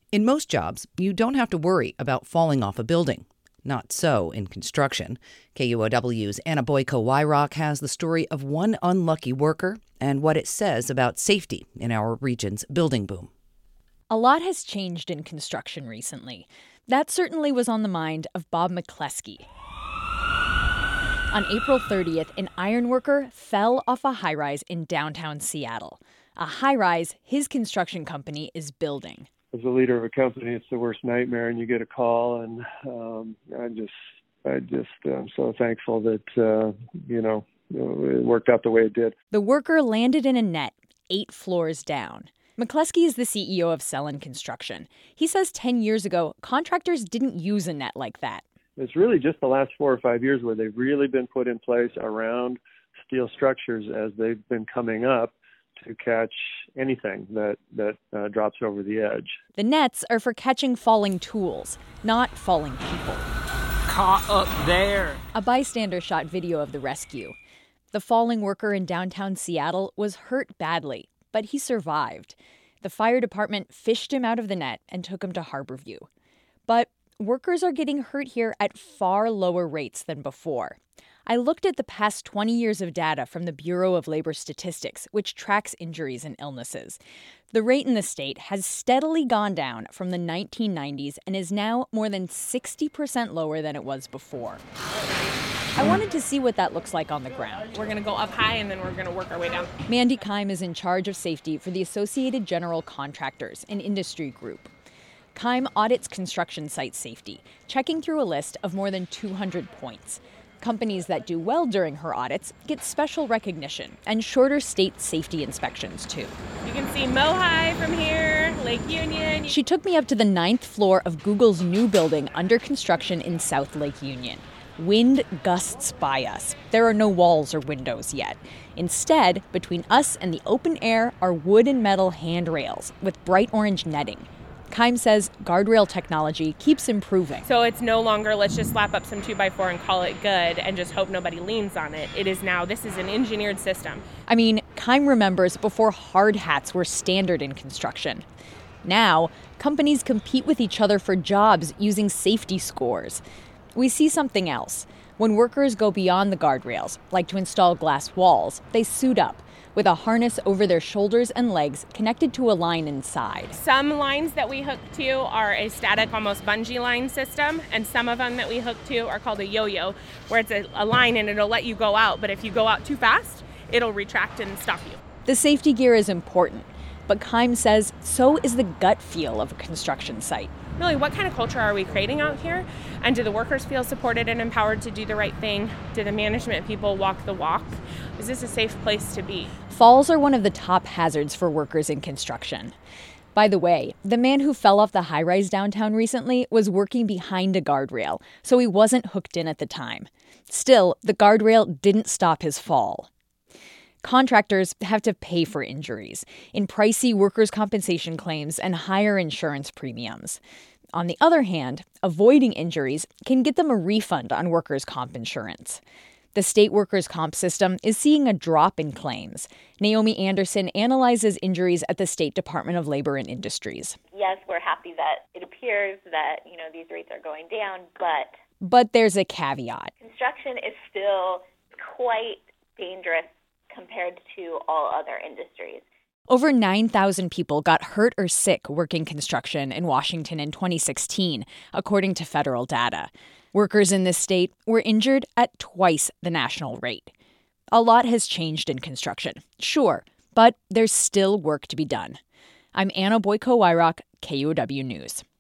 In most jobs, you don't have to worry about falling off a building. Not so in construction. KUOW's Anna Boyko-Wyrock has the story of one unlucky worker and what it says about safety in our region's building boom. A lot has changed in construction recently. That certainly was on the mind of Bob McCleskey. On April 30th, an ironworker fell off a high-rise in downtown Seattle. A high-rise his construction company is building. As a leader of a company, it's the worst nightmare, and you get a call, and I'm so thankful that, it worked out the way it did. The worker landed in a net 8 floors down. McCleskey is the CEO of Selland Construction. He says 10 years ago, contractors didn't use a net like that. It's really just the last 4 or 5 years where they've really been put in place around steel structures as they've been coming up to catch anything that drops over the edge. The nets are for catching falling tools, not falling people. Caught up there. A bystander shot video of the rescue. The falling worker in downtown Seattle was hurt badly, but he survived. The fire department fished him out of the net and took him to Harborview. But workers are getting hurt here at far lower rates than before. I looked at the past 20 years of data from the Bureau of Labor Statistics, which tracks injuries and illnesses. The rate in the state has steadily gone down from the 1990s and is now more than 60% lower than it was before. I wanted to see what that looks like on the ground. We're going to go up high and then we're going to work our way down. Mandy Keim is in charge of safety for the Associated General Contractors, an industry group. Keim audits construction site safety, checking through a list of more than 200 points. Companies that do well during her audits get special recognition and shorter state safety inspections, too. You can see Mohi from here, Lake Union. She took me up to the 9th floor of Google's new building under construction in South Lake Union. Wind gusts by us. There are no walls or windows yet. Instead, between us and the open air are wood and metal handrails with bright orange netting. Keim says guardrail technology keeps improving. So it's no longer let's just slap up some 2x4 and call it good and just hope nobody leans on it. It is now, this is an engineered system. I mean, Keim remembers before hard hats were standard in construction. Now, companies compete with each other for jobs using safety scores. We see something else. When workers go beyond the guardrails, like to install glass walls, they suit up with a harness over their shoulders and legs connected to a line inside. Some lines that we hook to are a static, almost bungee line system, and some of them that we hook to are called a yo-yo, where it's a line and it'll let you go out, but if you go out too fast, it'll retract and stop you. The safety gear is important, but Keim says so is the gut feel of a construction site. Really, what kind of culture are we creating out here? And do the workers feel supported and empowered to do the right thing? Do the management people walk the walk? Is this a safe place to be? Falls are one of the top hazards for workers in construction. By the way, the man who fell off the high-rise downtown recently was working behind a guardrail, so he wasn't hooked in at the time. Still, the guardrail didn't stop his fall. Contractors have to pay for injuries in pricey workers' compensation claims and higher insurance premiums. On the other hand, avoiding injuries can get them a refund on workers' comp insurance. The state workers' comp system is seeing a drop in claims. Naomi Anderson analyzes injuries at the State Department of Labor and Industries. Yes, we're happy that it appears that, these rates are going down, But there's a caveat. Construction is still quite dangerous compared to all other industries. Over 9,000 people got hurt or sick working construction in Washington in 2016, according to federal data. Workers in this state were injured at twice the national rate. A lot has changed in construction, sure, but there's still work to be done. I'm Anna Boyko-Wyrock, KUOW News.